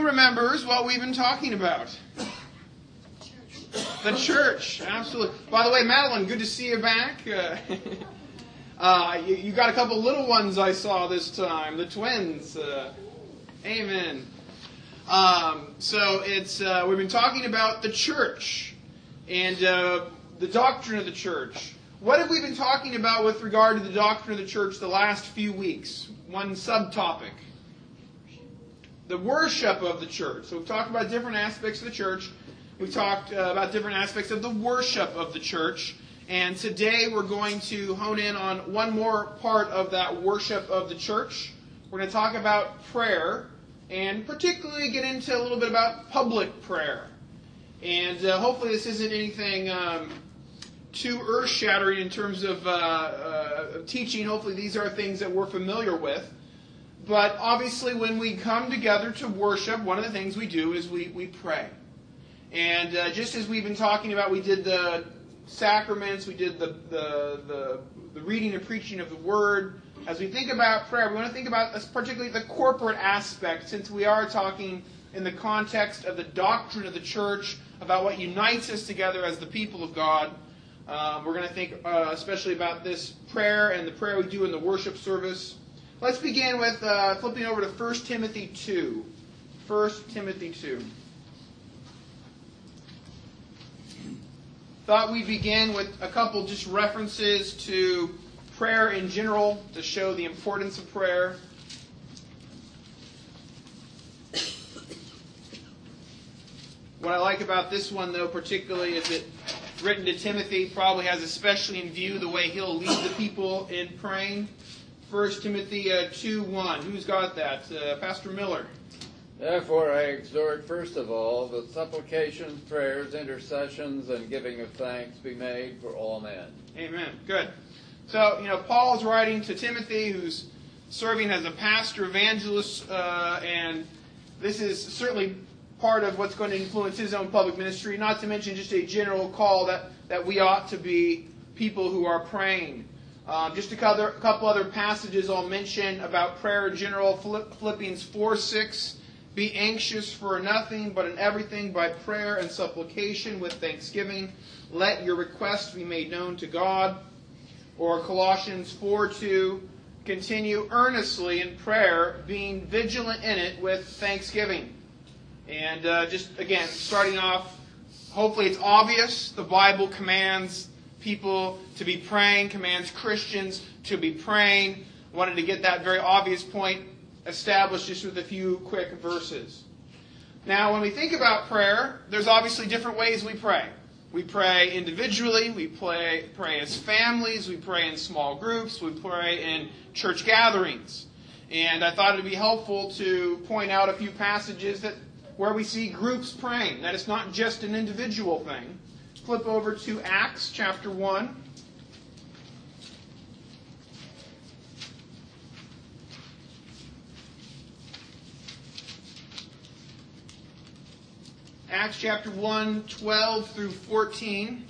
Who remembers what we've been talking about? The church, absolutely. By the way, Madeline, good to see you back. You got a couple little ones I saw this time, the twins. Amen. So we've been talking about the church and the doctrine of the church. What have we been talking about with regard to the doctrine of the church the last few weeks? One subtopic. The worship of the church. So we've talked about different aspects of the church. We've talked about different aspects of the worship of the church. And today we're going to hone in on one more part of that worship of the church. We're going to talk about prayer and particularly get into a little bit about public prayer. And hopefully this isn't anything too earth-shattering in terms of teaching. Hopefully these are things that we're familiar with. But obviously when we come together to worship, one of the things we do is we pray. And just as we've been talking about, we did the sacraments, we did the reading and preaching of the Word. As we think about prayer, we want to think about particularly the corporate aspect, since we are talking in the context of the doctrine of the church, about what unites us together as the people of God. We're going to think especially about this prayer and the prayer we do in the worship service. Let's begin with flipping over to 1 Timothy 2. 1 Timothy 2. Thought we'd begin with a couple just references to prayer in general to show the importance of prayer. What I like about this one, though, particularly, is it written to Timothy, probably has especially in view the way he'll lead the people in praying. 1 Timothy 2:1. Who's got that? Pastor Miller. Therefore I exhort, first of all, that supplications, prayers, intercessions, and giving of thanks be made for all men. Amen. Good. So, Paul's writing to Timothy, who's serving as a pastor, evangelist, and this is certainly part of what's going to influence his own public ministry, not to mention just a general call that we ought to be people who are praying. Just a couple other passages I'll mention about prayer in general. Philippians 4:6. Be anxious for nothing, but in everything by prayer and supplication with thanksgiving. Let your requests be made known to God. Or Colossians 4:2. Continue earnestly in prayer, being vigilant in it with thanksgiving. And just again, starting off, hopefully it's obvious. The Bible commands people to be praying, commands Christians to be praying. Wanted to get that very obvious point established just with a few quick verses. Now, when we think about prayer, there's obviously different ways we pray. We pray individually, we pray as families, we pray in small groups, we pray in church gatherings. And I thought it would be helpful to point out a few passages where we see groups praying, that it's not just an individual thing. Flip over to Acts chapter 1. Acts chapter 1, 12 through 14.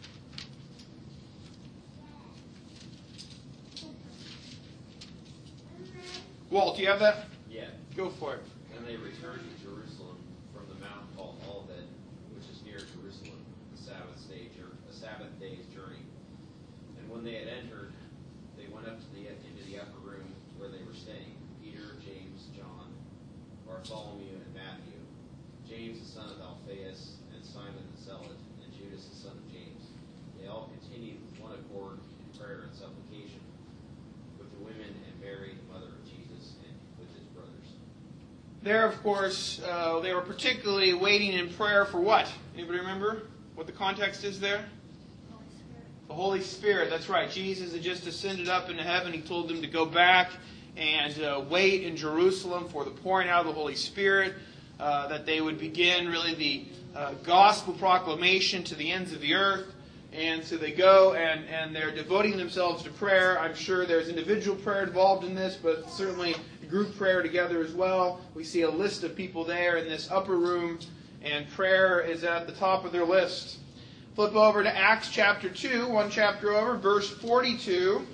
Walt, do you have that? Yeah. Go for it. And they returned to Jerusalem from the mount called Olivet, which is near Jerusalem, a Sabbath day's journey. And when they had entered, they went up into the upper room where they were staying. Peter, James, John, Bartholomew, and Matthew, James the son of Alphaeus, and Simon the Zealot, and Judas the son of James. They all continued with one accord in prayer and supplication with the women and Mary, the mother of Jesus, and with his brothers. There, of course, they were particularly waiting in prayer for what? Anybody remember what the context is there? Holy Spirit. The Holy Spirit, that's right. Jesus had just ascended up into heaven. He told them to go back and wait in Jerusalem for the pouring out of the Holy Spirit. That they would begin really the gospel proclamation to the ends of the earth. And so they go and they're devoting themselves to prayer. I'm sure there's individual prayer involved in this, but certainly group prayer together as well. We see a list of people there in this upper room, and prayer is at the top of their list. Flip over to Acts chapter 2, one chapter over, verse 42.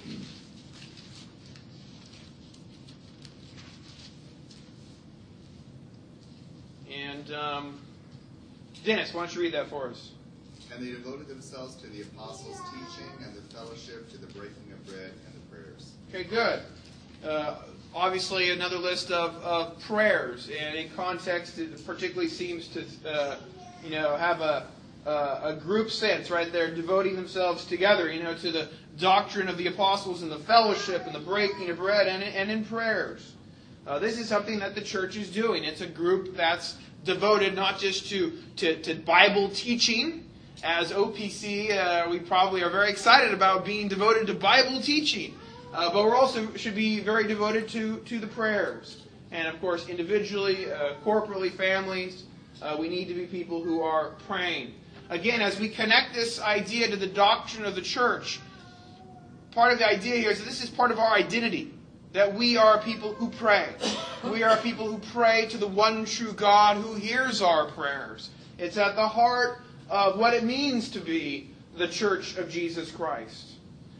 And Dennis, why don't you read that for us? And they devoted themselves to the apostles' teaching and the fellowship, to the breaking of bread and the prayers. Okay, good. Obviously, another list of prayers, and in context, it particularly seems to have a group sense, right? They're devoting themselves together, to the doctrine of the apostles and the fellowship and the breaking of bread and in prayers. This is something that the church is doing. It's a group that's devoted not just to Bible teaching. As OPC, we probably are very excited about being devoted to Bible teaching. But we're also should be very devoted to the prayers. And of course, individually, corporately, families, we need to be people who are praying. Again, as we connect this idea to the doctrine of the church, part of the idea here is that this is part of our identity. That we are people who pray. We are people who pray to the one true God who hears our prayers. It's at the heart of what it means to be the Church of Jesus Christ.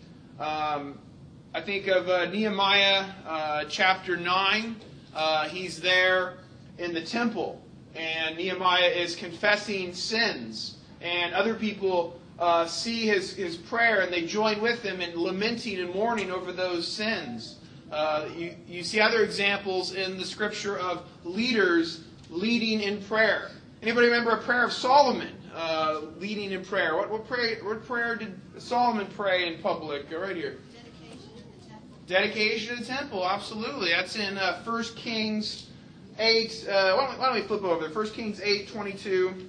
I think of Nehemiah chapter 9. He's there in the temple, and Nehemiah is confessing sins. And other people see his prayer, and they join with him in lamenting and mourning over those sins. You see other examples in the Scripture of leaders leading in prayer. Anybody remember a prayer of Solomon leading in prayer? What prayer did Solomon pray in public? Right here. Dedication of the temple, absolutely. That's in 1 Kings 8. Why don't we flip over there? 1 Kings 8:22.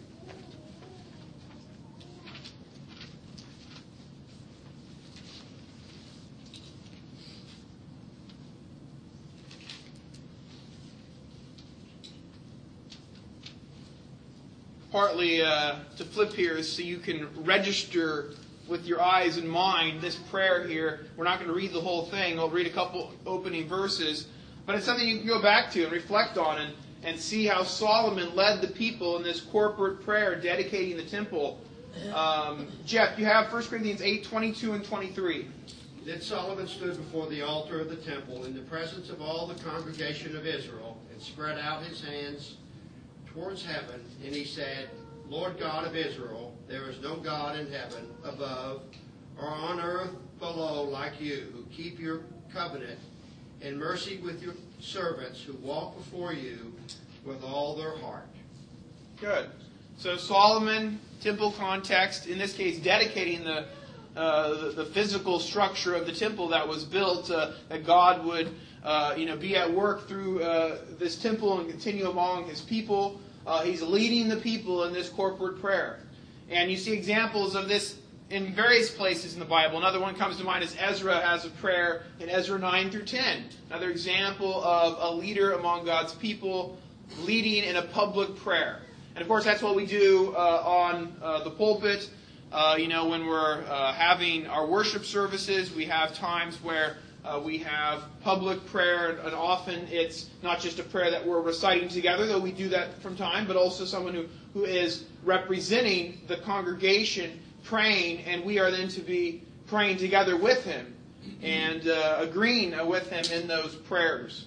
Partly to flip here is so you can register with your eyes and mind this prayer here. We're not going to read the whole thing. We'll read a couple opening verses. But it's something you can go back to and reflect on and see how Solomon led the people in this corporate prayer dedicating the temple. Jeff, you have 1 Corinthians 8:22 and 23. Then Solomon stood before the altar of the temple in the presence of all the congregation of Israel and spread out his hands towards heaven, and he said, Lord God of Israel, there is no God in heaven above or on earth below like you, who keep your covenant and mercy with your servants who walk before you with all their heart. Good. So Solomon, temple context, in this case dedicating the physical structure of the temple that was built, that God would be at work through this temple and continue among his people. He's leading the people in this corporate prayer. And you see examples of this in various places in the Bible. Another one comes to mind is Ezra has a prayer in Ezra 9 through 10. Another example of a leader among God's people leading in a public prayer. And of course that's what we do on the pulpit. When we're having our worship services, we have times where we have public prayer, and often it's not just a prayer that we're reciting together, though we do that from time, but also someone who is representing the congregation praying, and we are then to be praying together with him and agreeing with him in those prayers.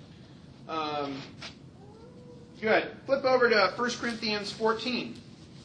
Good. Flip over to 1 Corinthians 14.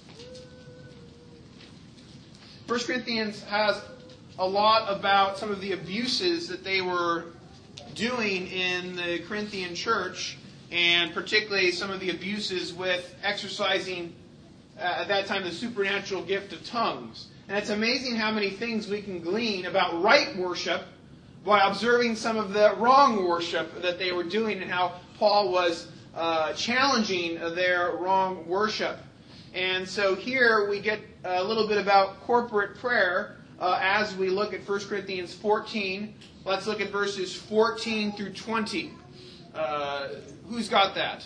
1 Corinthians has a lot about some of the abuses that they were doing in the Corinthian church, and particularly some of the abuses with exercising, at that time, the supernatural gift of tongues. And it's amazing how many things we can glean about right worship by observing some of the wrong worship that they were doing and how Paul was challenging their wrong worship. And so here we get a little bit about corporate prayer as we look at 1 Corinthians 14. Let's look at verses 14 through 20. Who's got that?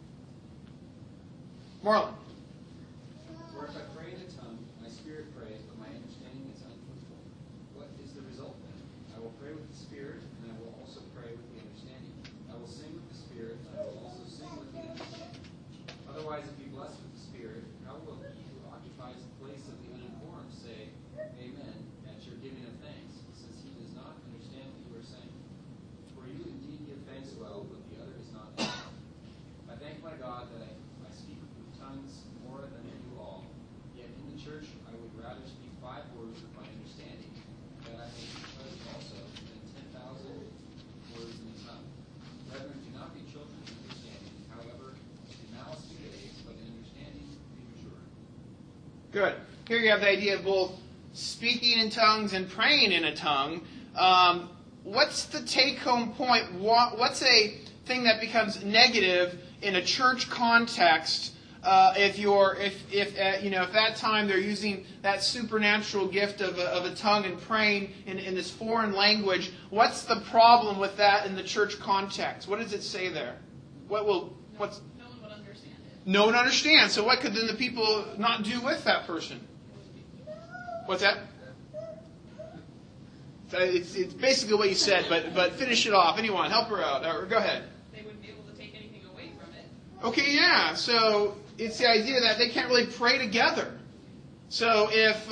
Marlon. For if I pray in a tongue, my spirit prays, but my understanding is unfruitful. What is the result then? I will pray with the spirit, and I will also pray with the understanding. I will sing with the spirit, and I will also sing with the understanding. Otherwise, if you bless with the spirit, how will he who occupies the place of the uninformed say, Amen, at your giving of thanks, since he does not understand what you are saying? For you indeed give thanks well, but the other is not. I thank my God that my Good. Here you have the idea of both speaking in tongues and praying in a tongue. What's the take-home point? What's a thing that becomes negative in a church context if that time they're using that supernatural gift of a tongue and praying in this foreign language? What's the problem with that in the church context? What does it say there? What's No one would understand it. no one understands? So what could then the people not do with that person? What's that? It's basically what you said, but finish it off. Anyone, help her out. Or go ahead. They wouldn't be able to take anything away from it. Okay, yeah. So it's the idea that they can't really pray together. So if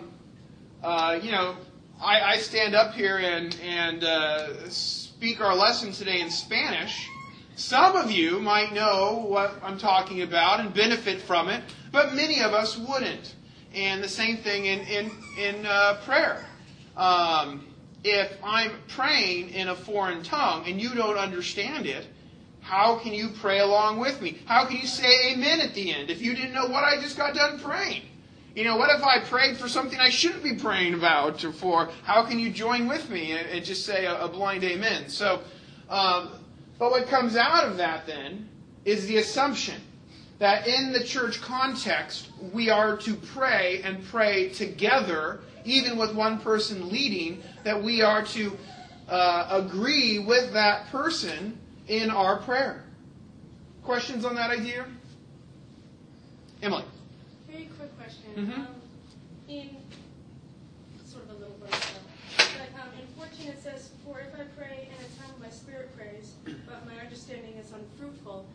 I stand up here and speak our lesson today in Spanish, some of you might know what I'm talking about and benefit from it, but many of us wouldn't. And the same thing in prayer. If I'm praying in a foreign tongue and you don't understand it, how can you pray along with me? How can you say amen at the end if you didn't know what I just got done praying? What if I prayed for something I shouldn't be praying about or for? How can you join with me and just say a blind amen? So, but what comes out of that then is the assumption that in the church context, we are to pray and pray together, even with one person leading, that we are to agree with that person in our prayer. Questions on that idea? Emily? Very quick question. Mm-hmm. In sort of a little verse, but in 14 it says, "For if I pray in a tongue, my spirit prays, but my understanding is unfruitful."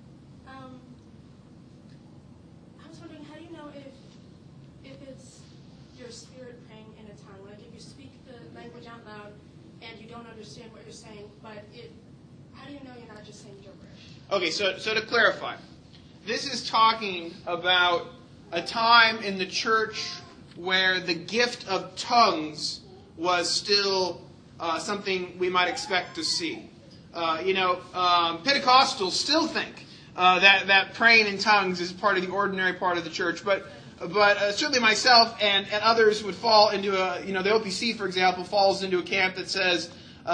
I was wondering, how do you know if it's your spirit praying in a tongue? Like if you speak the language out loud and you don't understand what you're saying, but how do you know you're not just saying gibberish? Okay, so to clarify, this is talking about a time in the church where the gift of tongues was still something we might expect to see. Pentecostals still think that praying in tongues is part of the ordinary part of the church, but certainly myself and others would fall into the OPC, for example, falls into a camp that says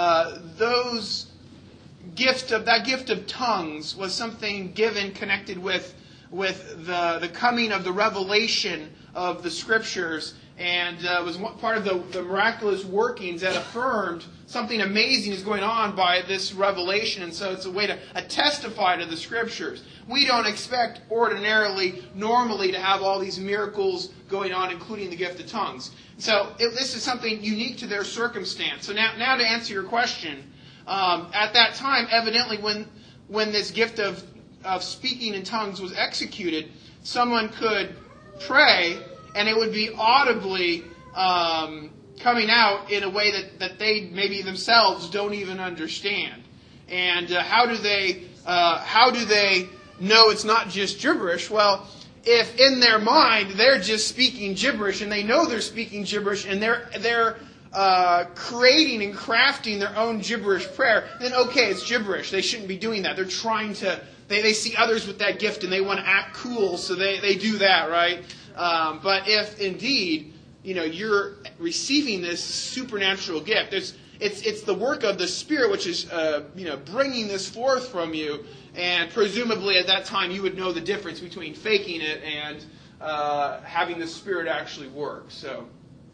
that gift of tongues was something given connected with the coming of the revelation of the Scriptures, and was part of the miraculous workings that affirmed something amazing is going on by this revelation, and so it's a way to testify to the Scriptures. We don't expect normally to have all these miracles going on, including the gift of tongues. So this is something unique to their circumstance. So now to answer your question, at that time, evidently when this gift of speaking in tongues was executed, someone could pray and it would be audibly coming out in a way that they maybe themselves don't even understand. And how do they know it's not just gibberish? Well, if in their mind they're just speaking gibberish and they know they're speaking gibberish and they're creating and crafting their own gibberish prayer, then okay, it's gibberish. They shouldn't be doing that. They're trying to, they see others with that gift and they want to act cool, so they do that, right? But if indeed, you're receiving this supernatural gift, it's the work of the Spirit which is, bringing this forth from you, and presumably at that time you would know the difference between faking it and having the Spirit actually work. So.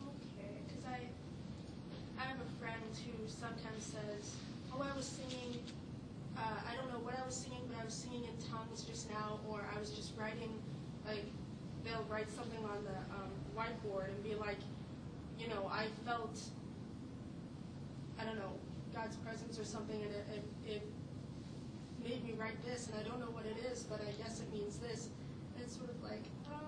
Sometimes says, I was singing, I don't know what I was singing, but I was singing in tongues just now, or I was just writing, like, they'll write something on the whiteboard and be like, I felt, I don't know, God's presence or something, and it made me write this, and I don't know what it is, but I guess it means this. And it's sort of like,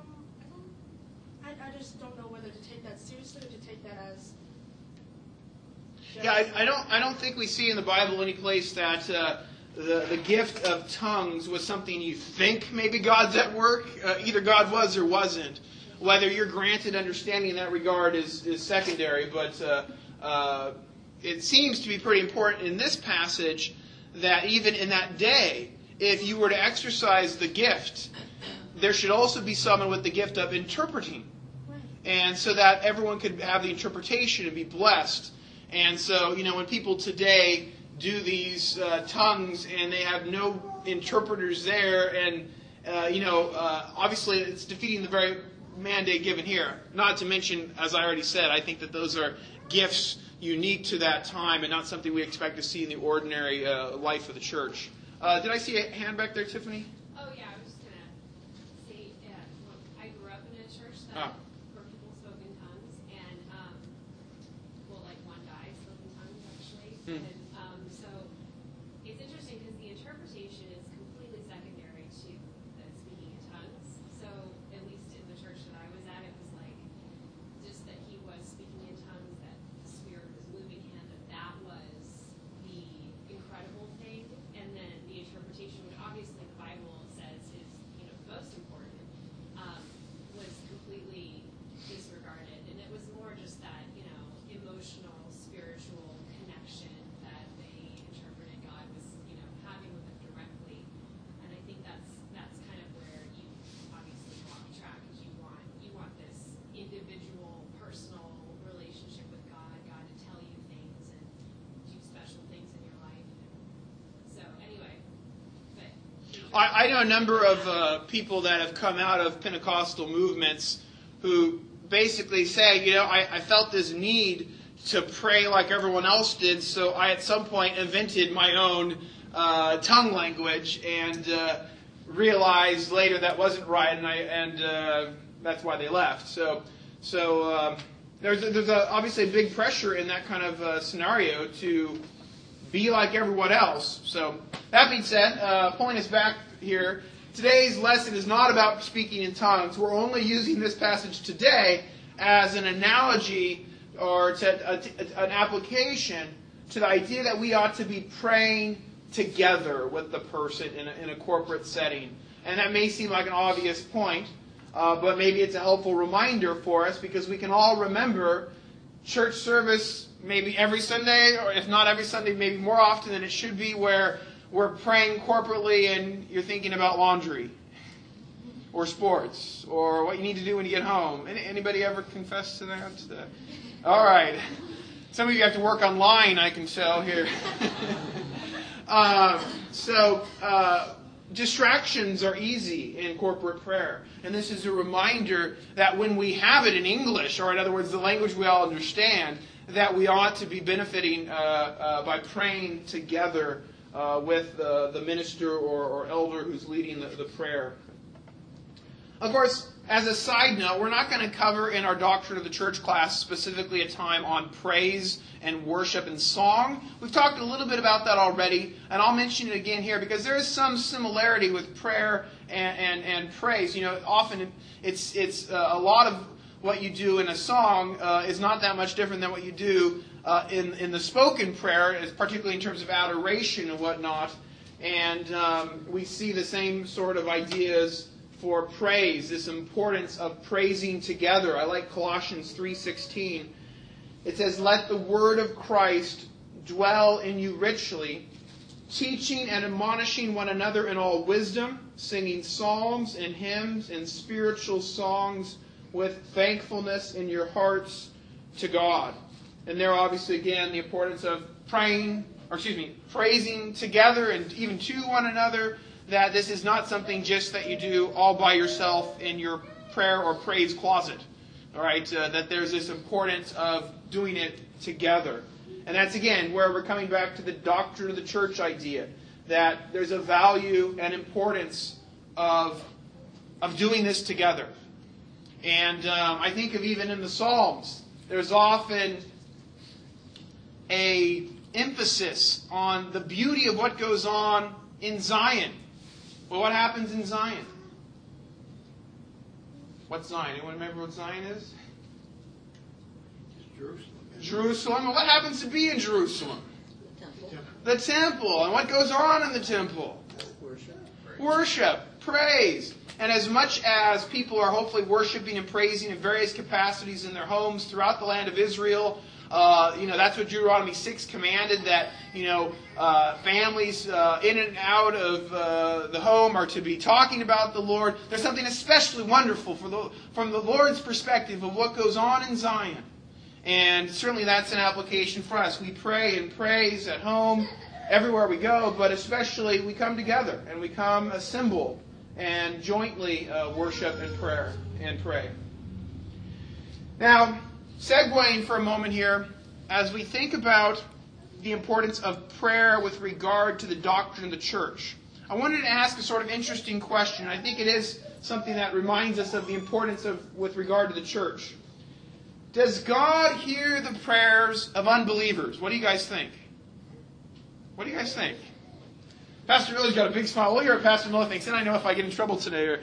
I just don't know whether to take that seriously or to take that as... Yeah, I don't think we see in the Bible any place that the gift of tongues was something you think maybe God's at work. Either God was or wasn't. Whether you're granted understanding in that regard is secondary, but it seems to be pretty important in this passage that even in that day, if you were to exercise the gift, there should also be someone with the gift of interpreting. And so that everyone could have the interpretation and be blessed. And so, when people today do these tongues and they have no interpreters there, and, obviously it's defeating the very mandate given here. Not to mention, as I already said, I think that those are gifts unique to that time and not something we expect to see in the ordinary life of the church. Did I see a hand back there, Tiffany? Oh, yeah, I was just going to say, I grew up in a church that where people spoke in tongues, and, one guy spoke in tongues, actually. And so it's interesting because the interpretation is completely secondary to the speaking in tongues. So at least in the church that I was at, it was like just that he was speaking in tongues, that the Spirit was moving him, that was the incredible thing. And then the interpretation, which obviously the Bible says is, most important, was completely disregarded. And it was more just that, emotional, spiritual connection that they interpreted God was, having with them directly. And I think that's kind of where you obviously go off track, is you want this individual, personal relationship with God to tell you things and do special things in your life. So anyway, but I know a number of people that have come out of Pentecostal movements who basically say, I felt this need to pray like everyone else did, so I at some point invented my own tongue language and realized later that wasn't right, and that's why they left. So there's obviously a big pressure in that kind of scenario to be like everyone else. So that being said, pulling us back here, today's lesson is not about speaking in tongues. We're only using this passage today as an analogy or an application to the idea that we ought to be praying together with the person in a corporate setting. And that may seem like an obvious point, but maybe it's a helpful reminder for us, because we can all remember church service maybe every Sunday, or if not every Sunday, maybe more often than it should be, where we're praying corporately and you're thinking about laundry or sports or what you need to do when you get home. Anybody ever confess to that? All right. Some of you have to work online, I can tell here. Distractions are easy in corporate prayer. And this is a reminder that when we have it in English, or in other words, the language we all understand, that we ought to be benefiting by praying together with the minister or elder who's leading the prayer. Of course, as a side note, we're not going to cover in our Doctrine of the Church class specifically a time on praise and worship and song. We've talked a little bit about that already, and I'll mention it again here because there is some similarity with prayer and praise. Often it's a lot of what you do in a song is not that much different than what you do in the spoken prayer, particularly in terms of adoration and whatnot. And we see the same sort of ideas for praise, this importance of praising together. I like Colossians 3:16. It says, "Let the word of Christ dwell in you richly, teaching and admonishing one another in all wisdom, singing psalms and hymns and spiritual songs with thankfulness in your hearts to God." And there, obviously, again, the importance of praising together and even to one another, that this is not something just that you do all by yourself in your prayer or praise closet. All right, that there's this importance of doing it together. And that's, again, where we're coming back to the doctrine of the church idea, that there's a value and importance of doing this together. And I think of even in the Psalms, there's often a emphasis on the beauty of what goes on in Zion. Well, what happens in Zion? What's Zion? Anyone remember what Zion is? Jerusalem. Jerusalem. Well, what happens to be in Jerusalem? The temple. And what goes on in the temple? Worship. Praise. And as much as people are hopefully worshiping and praising in various capacities in their homes throughout the land of Israel, That's what Deuteronomy 6 commanded, that, families in and out of the home are to be talking about the Lord. There's something especially wonderful from the Lord's perspective of what goes on in Zion. And certainly that's an application for us. We pray and praise at home, everywhere we go, but especially we come together and we come assembled and jointly worship and pray. Now, segueing for a moment here, as we think about the importance of prayer with regard to the doctrine of the church, I wanted to ask a sort of interesting question. I think it is something that reminds us of the importance with regard to the church. Does God hear the prayers of unbelievers? What do you guys think? What do you guys think? Pastor Miller's got a big smile. We'll hear what Pastor Miller thinks, and I know if I get in trouble today.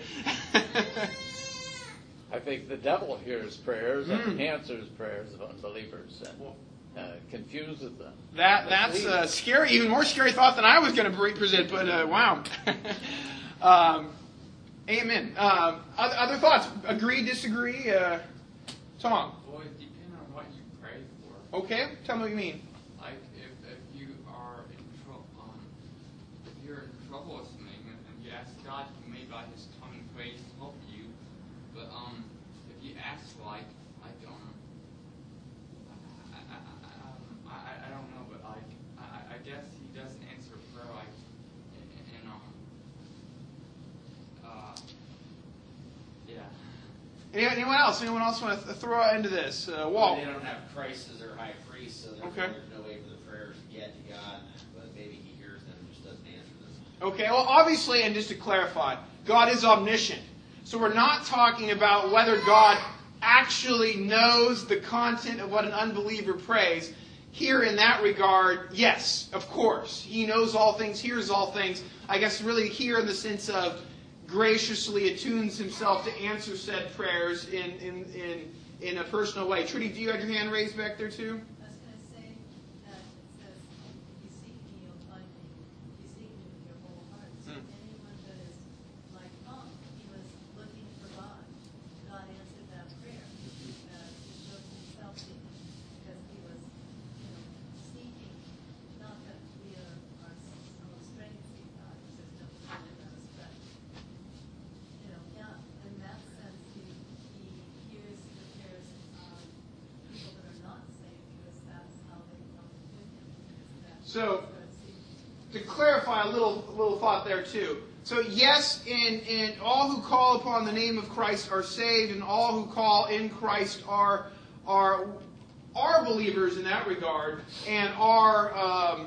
I think the devil hears prayers and answers prayers of unbelievers and confuses them. That's a scary, even more scary thought than I was going to present, but wow. Amen. Other thoughts? Agree, disagree? Tom? Well, it depends on what you pray for. Okay, tell me what you mean. Like if you are in trouble, if you're in trouble with something and you ask God, may by His coming grace help you. But if you ask I don't know, but I guess He doesn't answer prayer yeah. Anyone else? Anyone else want to throw into this? Walt? They don't have Christ as their high priest, so therefore there's no way for the prayers to get to God. But maybe He hears them and just doesn't answer them. Okay, well, obviously, and just to clarify, God is omniscient. So we're not talking about whether God actually knows the content of what an unbeliever prays. Here, in that regard, yes, of course. He knows all things, hears all things. I guess really here in the sense of graciously attunes Himself to answer said prayers in a personal way. Trudy, do you have your hand raised back there too? I was going to say that it says, if you seek me, you'll find me. If you seek me with your whole heart. So anyone that is like, he was looking for God. God answered that prayer. He showed Himself to him because he was, seeking. Not that we are our own strength seek God, because there's no one in us, but in that sense, he hears the prayers of people that are not saved, because that's how they come to Him. So, to clarify a little thought there too. So yes, in all who call upon the name of Christ are saved, and all who call in Christ are believers in that regard, and are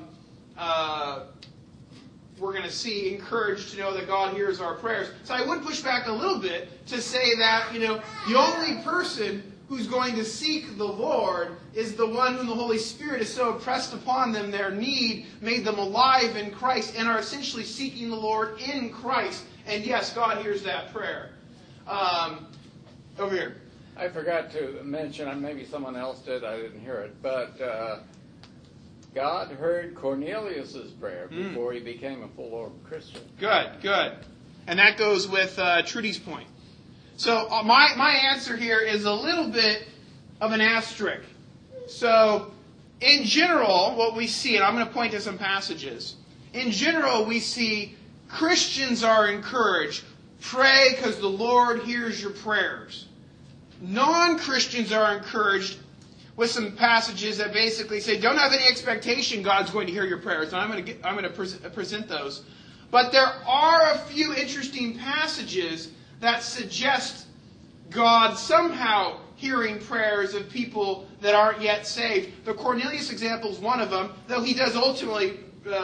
we're going to see encouraged to know that God hears our prayers. So I would push back a little bit to say that, the only person who's going to seek the Lord is the one whom the Holy Spirit has so impressed upon them, their need, made them alive in Christ, and are essentially seeking the Lord in Christ. And yes, God hears that prayer. Over here. I forgot to mention, maybe someone else did, I didn't hear it, but God heard Cornelius' prayer before he became a full-on Christian. Good. And that goes with Trudy's point. So my answer here is a little bit of an asterisk. So in general, what we see, and I'm going to point to some passages. In general, we see Christians are encouraged, pray because the Lord hears your prayers. Non-Christians are encouraged with some passages that basically say, don't have any expectation God's going to hear your prayers. And I'm going to present those. But there are a few interesting passages that suggest God somehow hearing prayers of people that aren't yet saved. The Cornelius example is one of them, though he does ultimately,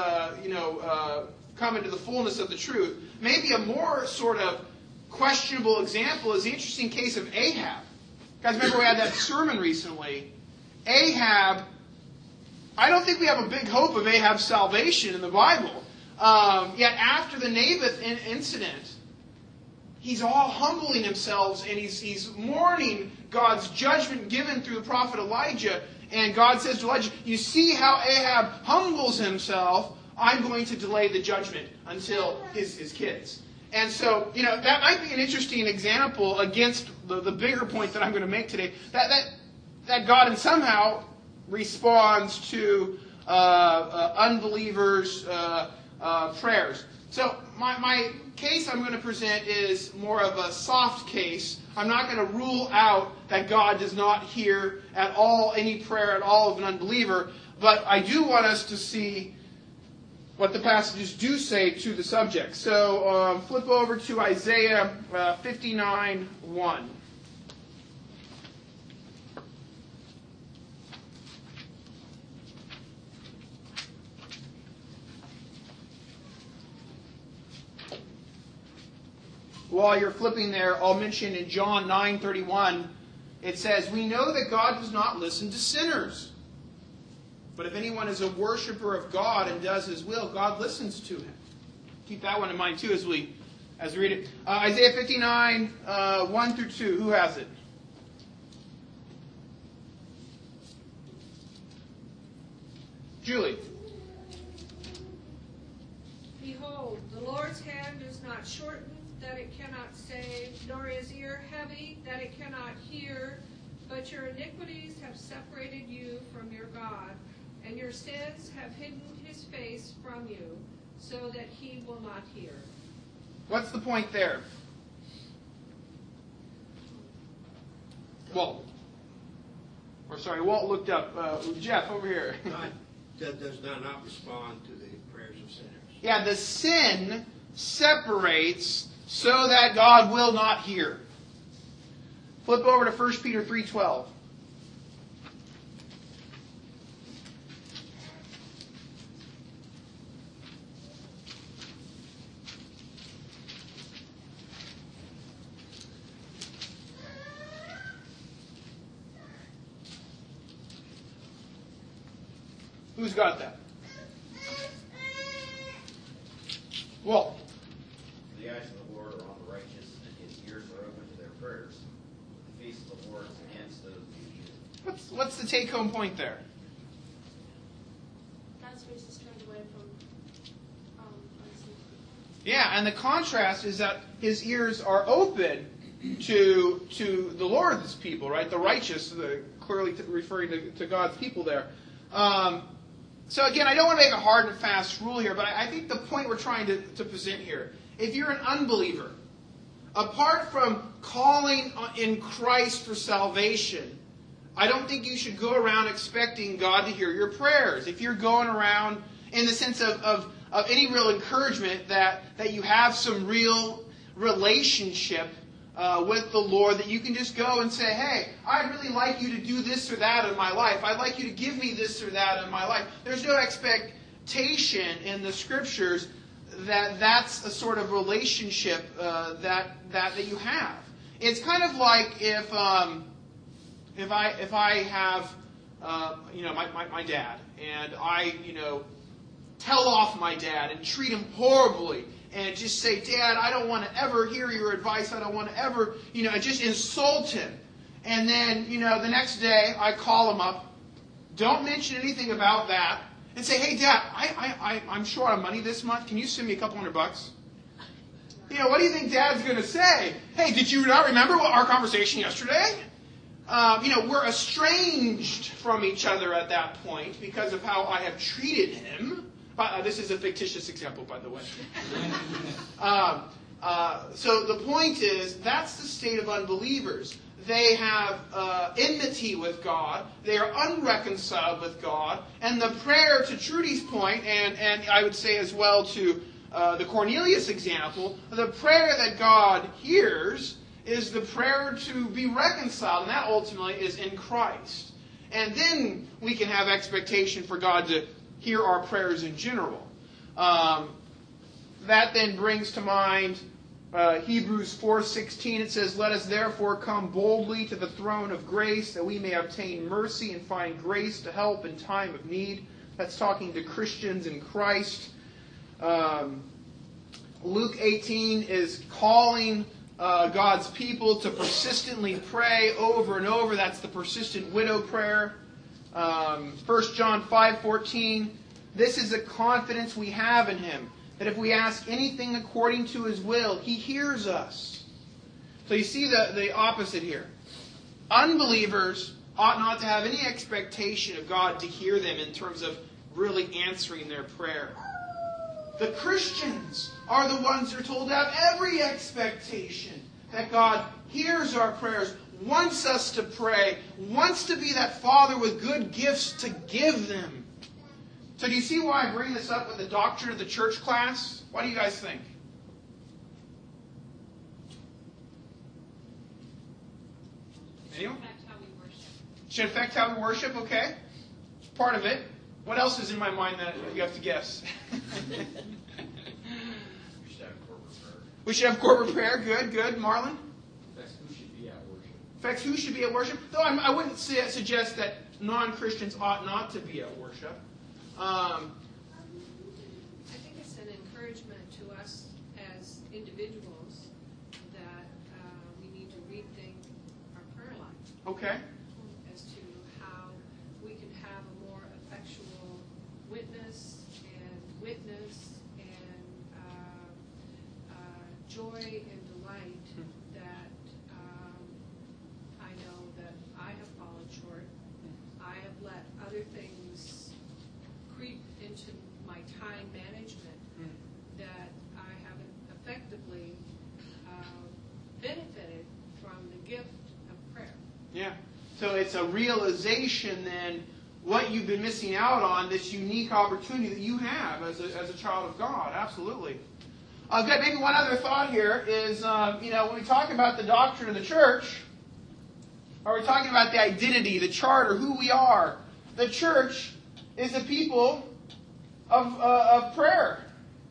come into the fullness of the truth. Maybe a more sort of questionable example is the interesting case of Ahab. Guys, remember we had that sermon recently. Ahab, I don't think we have a big hope of Ahab's salvation in the Bible. Yet after the Naboth incident, he's all humbling himself and he's mourning God's judgment given through the prophet Elijah. And God says to Elijah, you see how Ahab humbles himself? I'm going to delay the judgment until his kids. And so, that might be an interesting example against the bigger point that I'm going to make today. That God somehow responds to unbelievers' prayers. So my case I'm going to present is more of a soft case. I'm not going to rule out that God does not hear at all any prayer at all of an unbeliever, but I do want us to see what the passages do say to the subject. So flip over to Isaiah 59:1. While you're flipping there, I'll mention in John 9:31, it says, "We know that God does not listen to sinners. But if anyone is a worshiper of God and does His will, God listens to him." Keep that one in mind too as we read it. Isaiah 59, 1 through 2. Who has it? Julie. Behold, the Lord's hand is not shortened that it cannot save, nor his ear heavy that it cannot hear. But your iniquities have separated you from your God, and your sins have hidden His face from you, so that He will not hear. What's the point there? Walt. Walt looked up. Jeff, over here. God does not respond to the prayers of sinners. Yeah, the sin separates so that God will not hear. Flip over to 1 Peter 3:12. Who's got that? Well, the eyes of the Lord are on the righteous, and His ears are open to their prayers. The face of the Lord is against those who do evil. what's the take-home point there? God's face is turned away from unseen. Yeah, and the contrast is that His ears are open to the Lord's people, right? The righteous, clearly referring to God's people there. So again, I don't want to make a hard and fast rule here, but I think the point we're trying to present here, if you're an unbeliever, apart from calling in Christ for salvation, I don't think you should go around expecting God to hear your prayers. If you're going around in the sense of any real encouragement that you have some real relationship with the Lord, that you can just go and say, hey, I'd really like you to do this or that in my life. I'd like you to give me this or that in my life. There's no expectation in the Scriptures that that's a sort of relationship that you have. It's kind of like if I have my dad, and I tell off my dad and treat him horribly, and just say, Dad, I don't want to ever hear your advice. I don't want to ever, just insult him. And then, the next day I call him up. Don't mention anything about that. And say, hey, Dad, I'm short on money this month. Can you send me $200? What do you think Dad's going to say? Hey, did you not remember our conversation yesterday? We're estranged from each other at that point because of how I have treated him. This is a fictitious example, by the way. So the point is, that's the state of unbelievers. They have enmity with God. They are unreconciled with God. And the prayer, to Trudy's point, and I would say as well to the Cornelius example, the prayer that God hears is the prayer to be reconciled. And that ultimately is in Christ. And then we can have expectation for God to hear our prayers in general. That then brings to mind Hebrews 4:16. It says, let us therefore come boldly to the throne of grace, that we may obtain mercy and find grace to help in time of need. That's talking to Christians in Christ. Luke 18 is calling God's people to persistently pray over and over. That's the persistent widow prayer. 1 John 5:14, this is the confidence we have in Him, that if we ask anything according to His will, He hears us. So you see the opposite here. Unbelievers ought not to have any expectation of God to hear them in terms of really answering their prayer. The Christians are the ones that are told to have every expectation that God hears our prayers, wants us to pray, wants to be that Father with good gifts to give them. So do you see why I bring this up with the doctrine of the church class? What do you guys think? Anyone? Should affect how we worship, okay. Part of it. What else is in my mind that you have to guess? We should have corporate prayer. We should have corporate prayer. Good, good. Marlon? Affects who should be at worship. Affects who should be at worship. Though I wouldn't suggest that non-Christians ought not to be at worship. I think it's an encouragement to us as individuals that we need to rethink our prayer life. Okay. As to how we can have a more effectual witness and joy and delight that I know that I have fallen short. I have let other things creep into my time management that I haven't effectively benefited from the gift of prayer. Yeah. So it's a realization then what you've been missing out on, this unique opportunity that you have as a child of God. Absolutely. Good. Maybe one other thought here is, when we talk about the doctrine of the church, or we're talking about the identity, the charter, who we are. The church is a people of prayer.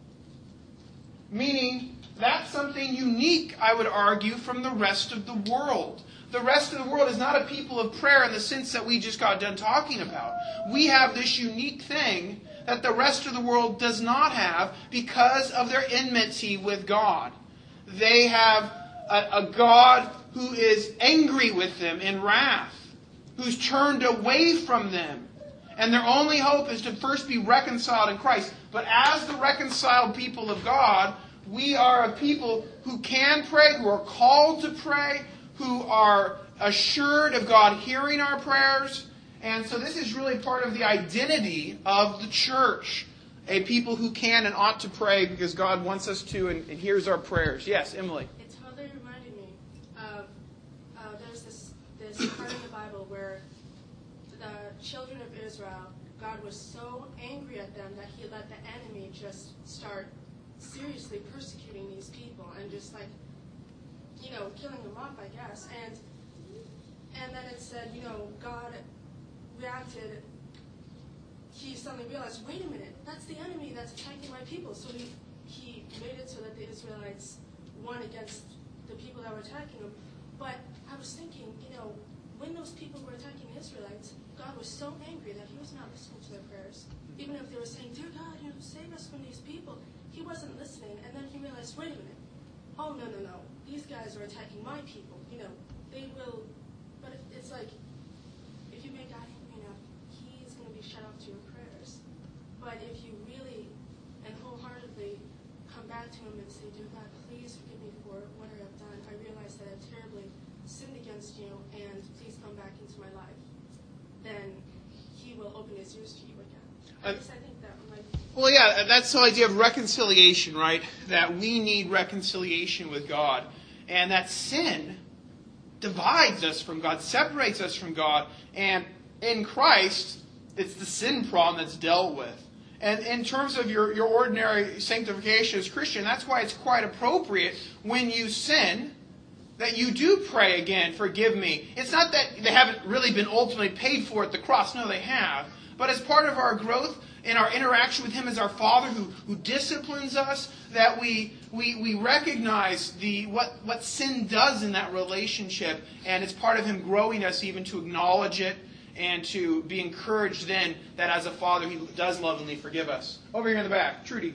Meaning, that's something unique, I would argue, from the rest of the world. The rest of the world is not a people of prayer in the sense that we just got done talking about. We have this unique thing that the rest of the world does not have because of their enmity with God. They have a God who is angry with them in wrath, who's turned away from them. And their only hope is to first be reconciled in Christ. But as the reconciled people of God, we are a people who can pray, who are called to pray, who are assured of God hearing our prayers. And so this is really part of the identity of the church. A people who can and ought to pray because God wants us to and hears our prayers. Yes, Emily. It's totally reminding me of there's this part in the Bible where the children of Israel, God was so angry at them that He let the enemy just start seriously persecuting these people and just killing them off, I guess. And then it said, God reacted. He suddenly realized, wait a minute, that's the enemy that's attacking my people. So he made it so that the Israelites won against the people that were attacking them. But I was thinking, when those people were attacking the Israelites, God was so angry that He was not listening to their prayers. Even if they were saying, dear God, save us from these people, He wasn't listening. And then He realized, wait a minute, oh, no. These guys are attacking my people. They will. But it's like, if you make God angry enough, He's going to be shut off to your prayers. But if you really and wholeheartedly come back to Him and say, dear God, please forgive me for what I have done. I realize that I've terribly sinned against You, and please come back into my life. Then He will open His ears to you again. I think that might be. Well, yeah, that's the idea of reconciliation, right? That we need reconciliation with God. And that sin divides us from God, separates us from God. And in Christ, it's the sin problem that's dealt with. And in terms of your ordinary sanctification as Christian, that's why it's quite appropriate when you sin that you do pray again, forgive me. It's not that they haven't really been ultimately paid for at the cross. No, they have. But as part of our growth in our interaction with Him as our Father who disciplines us, that we recognize what sin does in that relationship. And it's part of Him growing us even to acknowledge it and to be encouraged then that as a Father He does lovingly forgive us. Over here in the back, Trudy.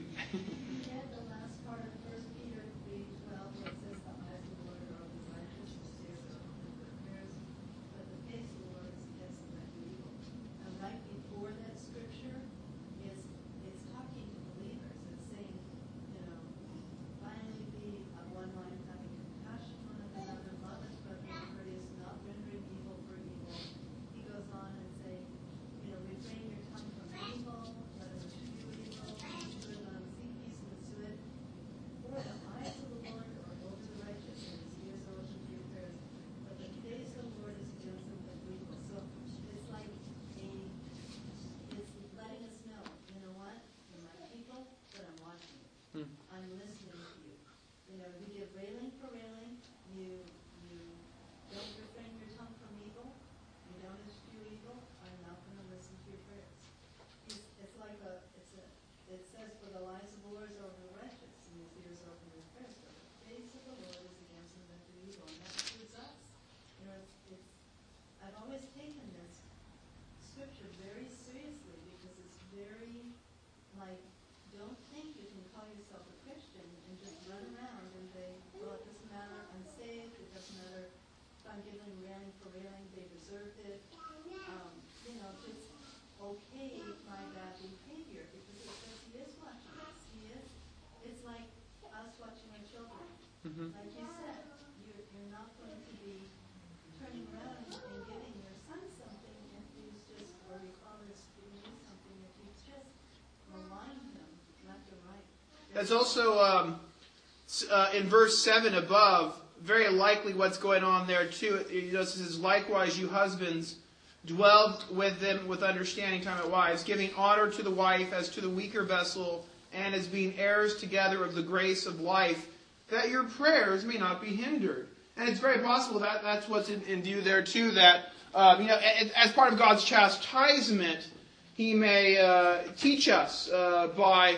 Like you said, you're not going to be turning around and giving your son something if he's just, or your father's giving you something if he's just relying him left and right. That's also in verse 7 above, very likely what's going on there too. It says, likewise, you husbands, dwell with them with understanding, talking about wives, giving honor to the wife as to the weaker vessel, and as being heirs together of the grace of life, that your prayers may not be hindered. And it's very possible that that's what's in view there too, that as part of God's chastisement, He may teach us by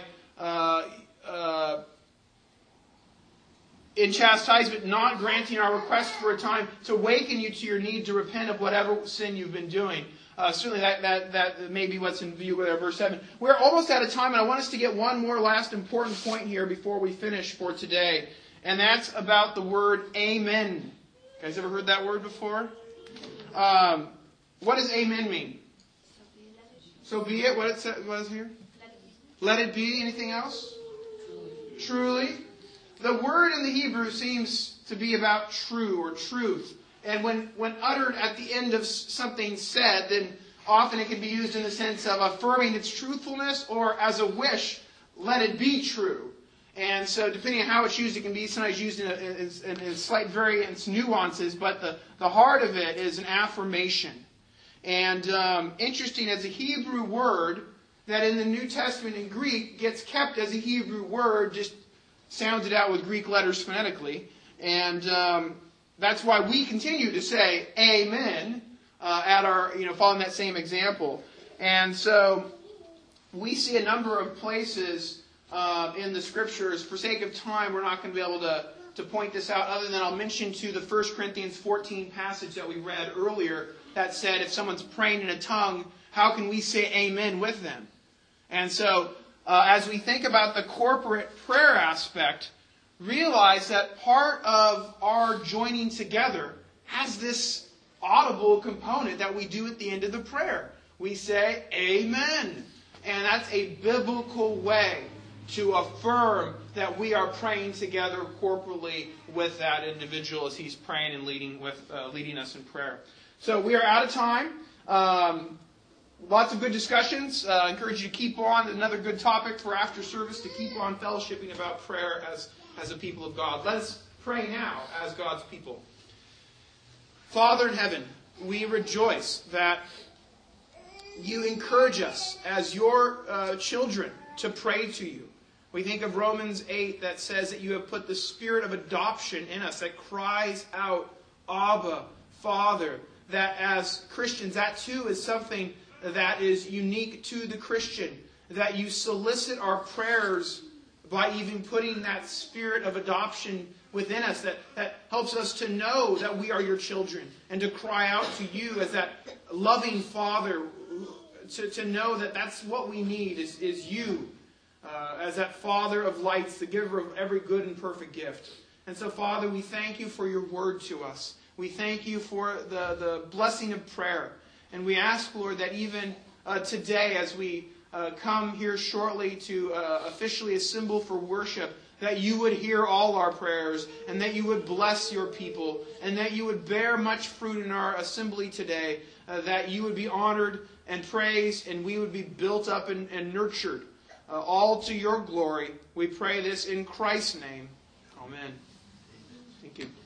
in chastisement not granting our request for a time to waken you to your need to repent of whatever sin you've been doing. Certainly that may be what's in view with verse 7. We're almost out of time, and I want us to get one more last important point here before we finish for today. And that's about the word amen. You guys ever heard that word before? What does amen mean? So be it. What is here? Let it be. Anything else? Truly. The word in the Hebrew seems to be about true or truth. And when uttered at the end of something said, then often it can be used in the sense of affirming its truthfulness, or as a wish, let it be true. And so depending on how it's used, it can be sometimes used in slight variance, nuances, but the heart of it is an affirmation. And interesting, as a Hebrew word that in the New Testament in Greek gets kept as a Hebrew word, just sounds it out with Greek letters phonetically. And that's why we continue to say amen at our, following that same example. And so we see a number of places in the Scriptures. For sake of time, we're not going to be able to point this out, other than I'll mention to the 1 Corinthians 14 passage that we read earlier that said if someone's praying in a tongue, how can we say amen with them? And so as we think about the corporate prayer aspect, realize that part of our joining together has this audible component that we do at the end of the prayer. We say amen. And that's a biblical way to affirm that we are praying together corporately with that individual as he's praying and leading us in prayer. So we are out of time. Lots of good discussions. I encourage you to keep on. Another good topic for after service, to keep on fellowshipping about prayer as a people of God. Let us pray now as God's people. Father in heaven, we rejoice that you encourage us as your children to pray to you. We think of Romans 8 that says that you have put the spirit of adoption in us that cries out, Abba, Father. That as Christians, that too is something that is unique to the Christian. That you solicit our prayers by even putting that spirit of adoption within us. That helps us to know that we are your children. And to cry out to you as that loving Father. To know that that's what we need is you. As that Father of lights, the giver of every good and perfect gift. And so, Father, we thank you for your word to us. We thank you for the blessing of prayer. And we ask, Lord, that even today as we come here shortly to officially assemble for worship, that you would hear all our prayers and that you would bless your people and that you would bear much fruit in our assembly today, that you would be honored and praised and we would be built up and nurtured. All to your glory. We pray this in Christ's name. Amen. Thank you.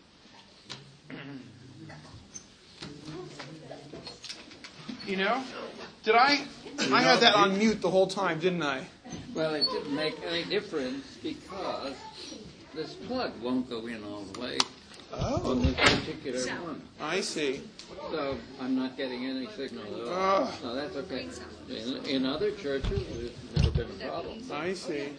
Did I had that on mute the whole time, didn't I? Well, it didn't make any difference because this plug won't go in all the way on this particular one. I see. So I'm not getting any signal at all. No, that's okay. In other churches, it's never been a problem. I see.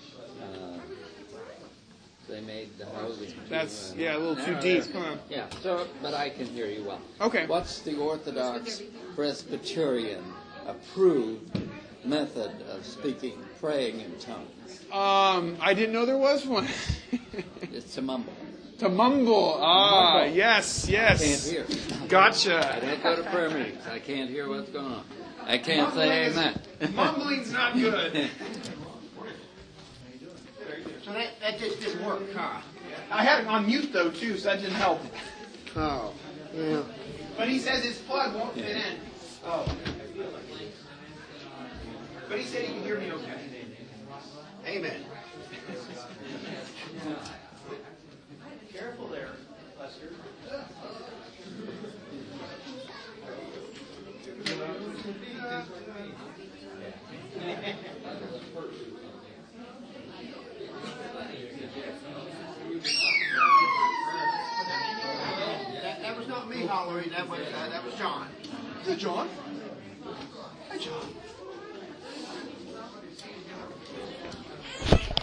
They made the housing that's a little too deep. Huh? Yeah. But I can hear you well. Okay. What's the Orthodox Presbyterian approved method of praying in tongues? I didn't know there was one. It's to mumble. To mumble. Mumble. Yes. I can't hear. Gotcha. I don't go to prayer meetings. I can't hear what's going on. I can't say amen. Mumbling's not good. So that just didn't work, huh? I had it on mute though too, so that didn't help. Oh, yeah. But he says his plug won't fit in. Oh. But he said he can hear me okay. Amen. Careful there, Lester. That was not me hollering. That was John. Is it John?